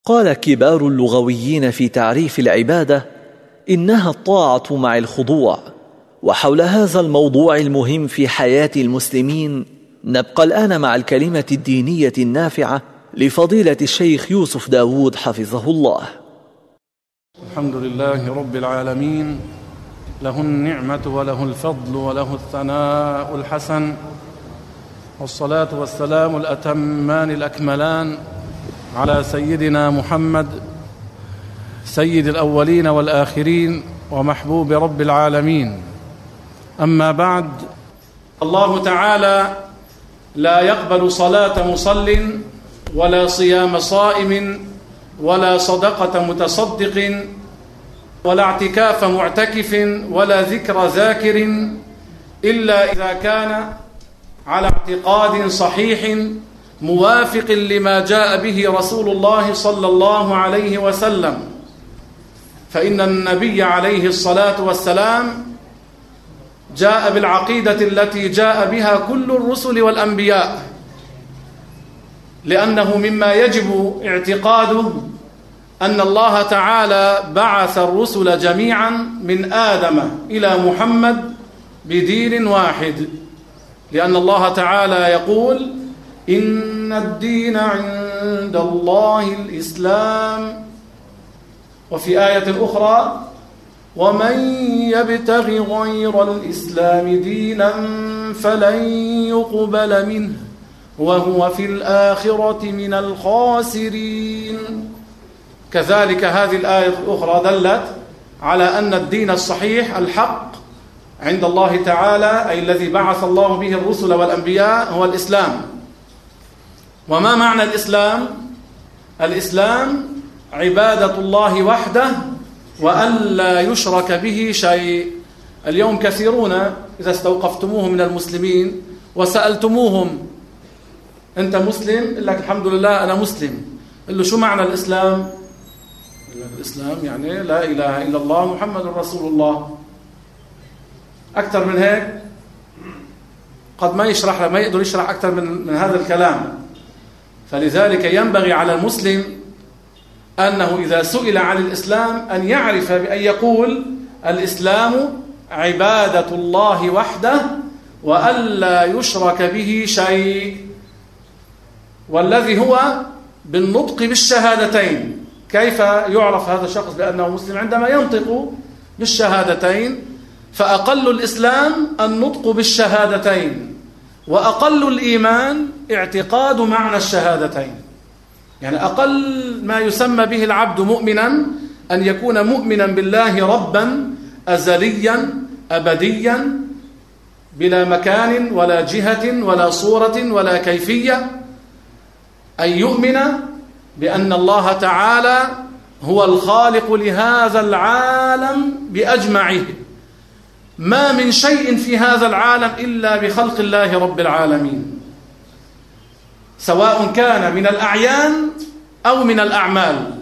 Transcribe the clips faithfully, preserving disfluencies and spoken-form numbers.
قال كبار اللغويين في تعريف العبادة إنها الطاعة مع الخضوع. وحول هذا الموضوع المهم في حياة المسلمين نبقى الآن مع الكلمة الدينية النافعة لفضيلة الشيخ يوسف داود حفظه الله. الحمد لله رب العالمين، له النعمة وله الفضل وله الثناء الحسن، والصلاة والسلام الأتمان الأكملان على سيدنا محمد سيد الأولين والآخرين ومحبوب رب العالمين. أما بعد، الله تعالى لا يقبل صلاة مصل ولا صيام صائم ولا صدقة متصدق ولا اعتكاف معتكف ولا ذكر ذاكر إلا إذا كان على اعتقاد صحيح موافق لما جاء به رسول الله صلى الله عليه وسلم، فإن النبي عليه الصلاة والسلام جاء بالعقيدة التي جاء بها كل الرسل والأنبياء، لأنه مما يجب اعتقاده أن الله تعالى بعث الرسل جميعا من آدم إلى محمد بدين واحد، لأن الله تعالى يقول: إن الدين عند الله الإسلام. وفي آية أخرى: ومن يبتغ غير الإسلام دينا فلن يقبل منه وهو في الآخرة من الخاسرين. كذلك هذه الآية الأخرى دلت على أن الدين الصحيح الحق عند الله تعالى، أي الذي بعث الله به الرسل والأنبياء، هو الإسلام. وما معنى الإسلام؟ الإسلام عبادة الله وحده وألا يشرك به شيء. اليوم كثيرون إذا استوقفتموهم من المسلمين وسألتموهم: أنت مسلم؟ يقول لك: الحمد لله أنا مسلم. قل له: شو معنى الإسلام؟ الإسلام يعني لا إله إلا الله محمد رسول الله. أكثر من هيك قد ما يشرح، ما يقدر يشرح أكثر من, من هذا الكلام. فلذلك ينبغي على المسلم أنه إذا سئل عن الإسلام أن يعرف بأن يقول: الإسلام عبادة الله وحده وألا يشرك به شيء، والذي هو بالنطق بالشهادتين. كيف يعرف هذا الشخص بأنه مسلم؟ عندما ينطق بالشهادتين. فأقل الإسلام النطق بالشهادتين، وأقل الإيمان اعتقاد معنى الشهادتين. يعني أقل ما يسمى به العبد مؤمنا أن يكون مؤمنا بالله ربا أزليا أبديا بلا مكان ولا جهة ولا صورة ولا كيفية، أن يؤمن بأن الله تعالى هو الخالق لهذا العالم بأجمعه، ما من شيء في هذا العالم إلا بخلق الله رب العالمين، سواء كان من الأعيان أو من الأعمال،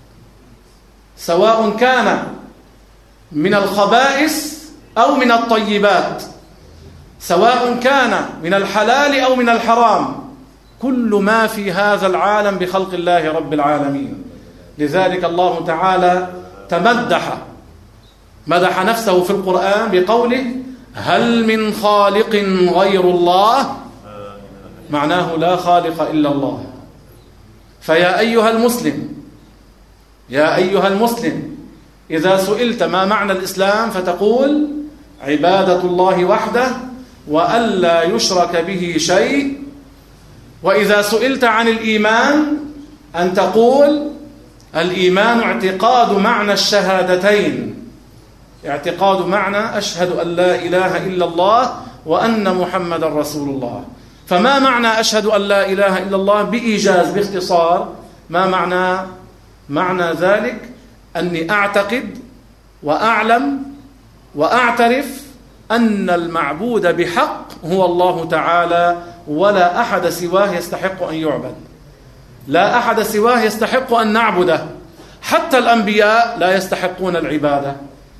سواء كان من الخبائث أو من الطيبات، سواء كان من الحلال أو من الحرام، كل ما في هذا العالم بخلق الله رب العالمين. لذلك الله تعالى تمدح مدح نفسه في القرآن بقوله: هل من خالق غير الله؟ معناه لا خالق إلا الله. فيا أيها المسلم يا أيها المسلم إذا سئلت ما معنى الإسلام فتقول: عبادة الله وحده وألا يشرك به شيء. وإذا سئلت عن الإيمان أن تقول: الإيمان اعتقاد معنى الشهادتين، اعتقاد معنى أشهد أن لا إله إلا الله وأن محمد رسول الله. فما معنى أشهد أن لا إله إلا الله بإيجاز باختصار؟ ما معنى معنى ذلك؟ أني أعتقد وأعلم وأعترف أن المعبود بحق هو الله تعالى، ولا أحد سواه يستحق أن يعبد، لا أحد سواه يستحق أن نعبده. حتى الأنبياء لا يستحقون العبادة.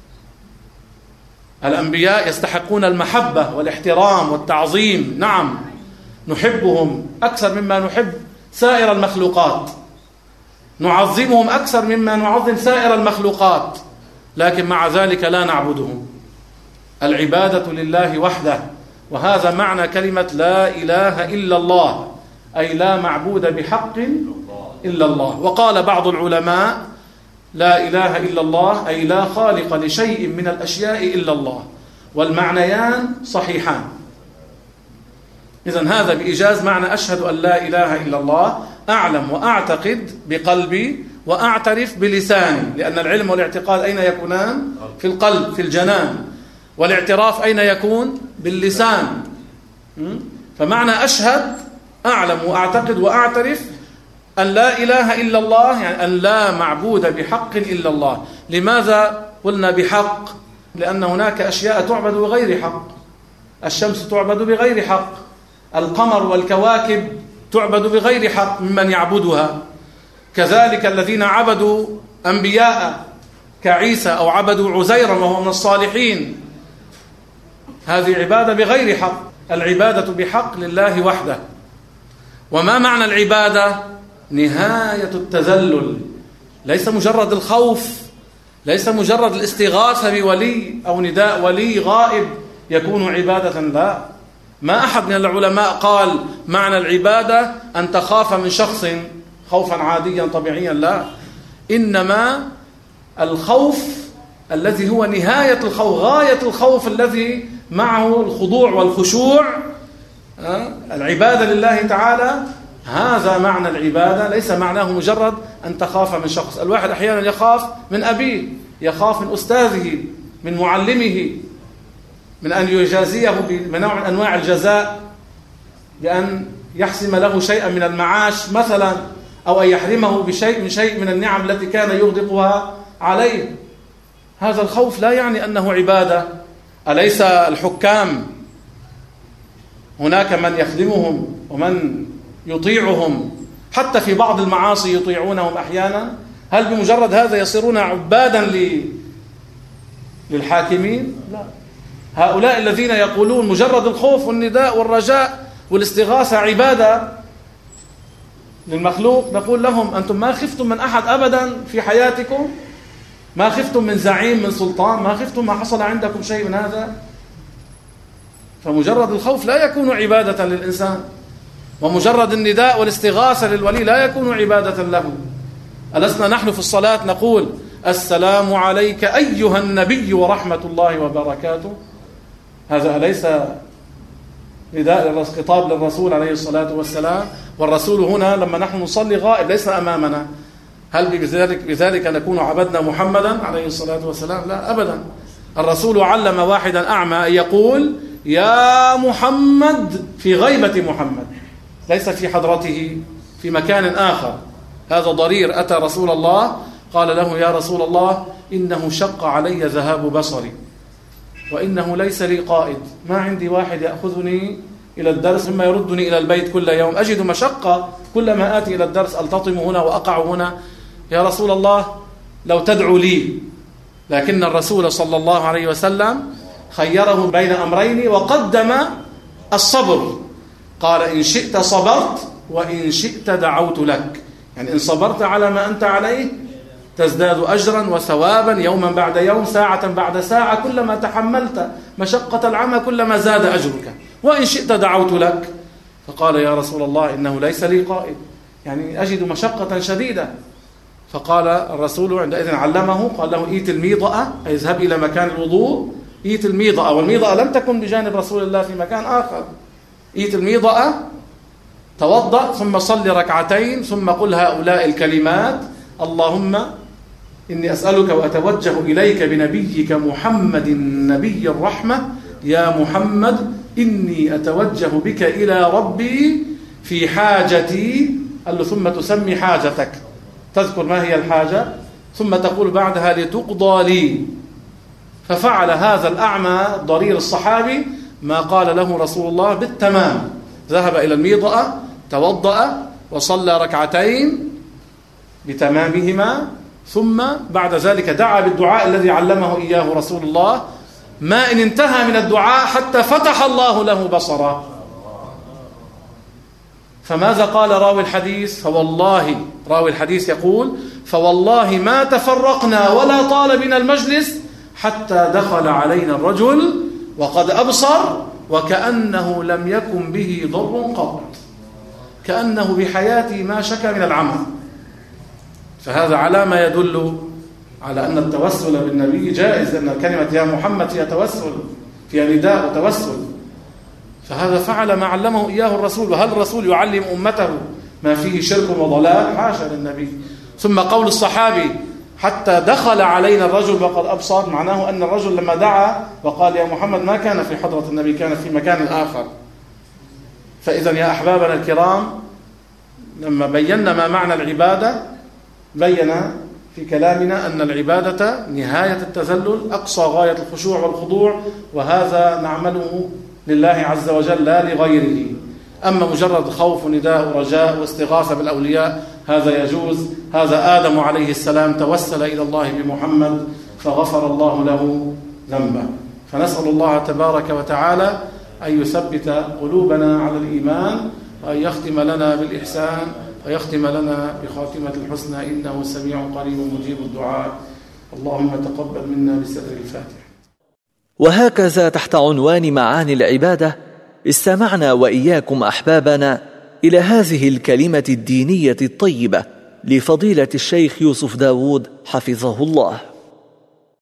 الأنبياء يستحقون المحبة والاحترام والتعظيم، نعم نحبهم أكثر مما نحب سائر المخلوقات، نعظمهم أكثر مما نعظم سائر المخلوقات، لكن مع ذلك لا نعبدهم. العبادة لله وحده، وهذا معنى كلمة لا إله إلا الله، أي لا معبود بحق إلا الله. وقال بعض العلماء لا إله إلا الله أي لا خالق لشيء من الأشياء إلا الله، والمعنيان صحيحان. إذن هذا بإيجاز معنى أشهد أن لا إله إلا الله، أعلم وأعتقد بقلبي وأعترف بلساني، لأن العلم والاعتقاد أين يكونان؟ في القلب، في الجنان، والاعتراف أين يكون؟ باللسان. فمعنى أشهد أعلم وأعتقد وأعترف أن لا إله إلا الله، يعني أن لا معبود بحق إلا الله. لماذا قلنا بحق؟ لأن هناك أشياء تعبد بغير حق. الشمس تعبد بغير حق، القمر والكواكب تعبد بغير حق ممن يعبدها. كذلك الذين عبدوا أنبياء كعيسى أو عبدوا عزيرا وهو من الصالحين، هذه عبادة بغير حق. العبادة بحق لله وحده. وما معنى العبادة؟ نهاية التذلل، ليس مجرد الخوف، ليس مجرد الاستغاثة بولي أو نداء ولي غائب يكون عبادة، لا. ما أحد من العلماء قال معنى العبادة أن تخاف من شخص خوفا عاديا طبيعيا، لا. إنما الخوف الذي هو نهاية الخوف، غاية الخوف الذي معه الخضوع والخشوع، العبادة لله تعالى، هذا معنى العبادة. ليس معناه مجرد أن تخاف من شخص. الواحد أحيانا يخاف من أبيه، يخاف من أستاذه، من معلمه، من أن يجازيه بنوع من أنواع الجزاء، بأن يحسم له شيئا من المعاش مثلا، أو أن يحرمه بشيء من شيء من النعم التي كان يغدقها عليه. هذا الخوف لا يعني أنه عبادة. أليس الحكام هناك من يخدمهم ومن يطيعهم، حتى في بعض المعاصي يطيعونهم أحيانا؟ هل بمجرد هذا يصيرون عبادا للحاكمين؟ لا. هؤلاء الذين يقولون مجرد الخوف والنداء والرجاء والاستغاثة عبادة للمخلوق، نقول لهم أنتم ما خفتم من أحد أبدا في حياتكم؟ ما خفتم من زعيم، من سلطان؟ ما خفتم ما حصل عندكم شيء من هذا؟ فمجرد الخوف لا يكون عبادة للإنسان، ومجرد النداء والاستغاثة للولي لا يكون عبادة له. ألسنا نحن في الصلاة نقول السلام عليك أيها النبي ورحمة الله وبركاته؟ هذا أليس نداء خطاب للرسول عليه الصلاة والسلام؟ والرسول هنا لما نحن نصلي غائب ليس أمامنا. هل بذلك, بذلك نكون عبدنا محمدا عليه الصلاة والسلام؟ لا أبدا. الرسول علم واحدا أعمى أن يقول يا محمد في غيبة محمد، ليس في حضرته، في مكان آخر. هذا ضرير أتى رسول الله قال له يا رسول الله إنه شق علي ذهاب بصري، وإنه ليس لي قائد، ما عندي واحد يأخذني إلى الدرس ثم يردني إلى البيت كل يوم، أجد مشقة كلما آتي إلى الدرس ألتطم هنا وأقع هنا، يا رسول الله لو تدعو لي. لكن الرسول صلى الله عليه وسلم خيره بين أمرين وقدم الصبر، قال إن شئت صبرت وإن شئت دعوت لك، يعني إن صبرت على ما أنت عليه تزداد أجرا وثوابا يوما بعد يوم، ساعة بعد ساعة، كلما تحملت مشقة العمى كلما زاد أجرك، وإن شئت دعوت لك. فقال يا رسول الله إنه ليس لي قائد، يعني أجد مشقة شديدة. فقال الرسول عندئذ علمه، قال له إيت الميضأة، أي اذهب إلى مكان الوضوء، إيت الميضأة، والميضأة لم تكن بجانب رسول الله في مكان آخر، إيت الميضأة، توضأ ثم صل ركعتين ثم قل هؤلاء الكلمات اللهم إني أسألك وأتوجه إليك بنبيك محمد نبي الرحمة، يا محمد إني أتوجه بك إلى ربي في حاجتي. قال له ثم تسمي حاجتك، تذكر ما هي الحاجة، ثم تقول بعدها لتقضى لي. ففعل هذا الأعمى ضرير الصحابي ما قال له رسول الله بالتمام، ذهب إلى الميضأة، توضأ وصلى ركعتين بتمامهما، ثم بعد ذلك دعا بالدعاء الذي علمه إياه رسول الله، ما إن انتهى من الدعاء حتى فتح الله له بصرا. فماذا قال راوي الحديث؟ فوالله راوي الحديث يقول: فوالله ما تفرقنا ولا طال بنا المجلس حتى دخل علينا الرجل وقد أبصر وكأنه لم يكن به ضر قط، كأنه بحياته ما شكى من العمى. فهذا علامة يدل على أن التوسل بالنبي جائز، أن كلمة يا محمد فيها توسل، فيها نداء وتوسل. فهذا فعل ما علمه إياه الرسول. وهل الرسول يعلم أمته ما فيه شرك وضلال؟ حاشا للنبي. ثم قول الصحابي: حتى دخل علينا الرجل وقد أبصر، معناه أن الرجل لما دعا وقال يا محمد ما كان في حضرة النبي، كان في مكان آخر. فإذا يا أحبابنا الكرام، لما بينا ما معنى العبادة بين في كلامنا أن العبادة نهاية التذلل، أقصى غاية الخشوع والخضوع، وهذا نعمله لله عز وجل لا لغيره. أما مجرد خوف ونداء ورجاء واستغاثة بالأولياء هذا يجوز. هذا آدم عليه السلام توسل إلى الله بمحمد فغفر الله له ذنبه. فنسأل الله تبارك وتعالى أن يثبت قلوبنا على الإيمان، وأن يختم لنا بالإحسان، ويختم لنا بخاتمة الحسنى، إنه سميع قريب مجيب الدعاء. اللهم تقبل منا بسر الفاتحة. وهكذا تحت عنوان معاني العبادة استمعنا وإياكم أحبابنا إلى هذه الكلمة الدينية الطيبة لفضيلة الشيخ يوسف داود حفظه الله.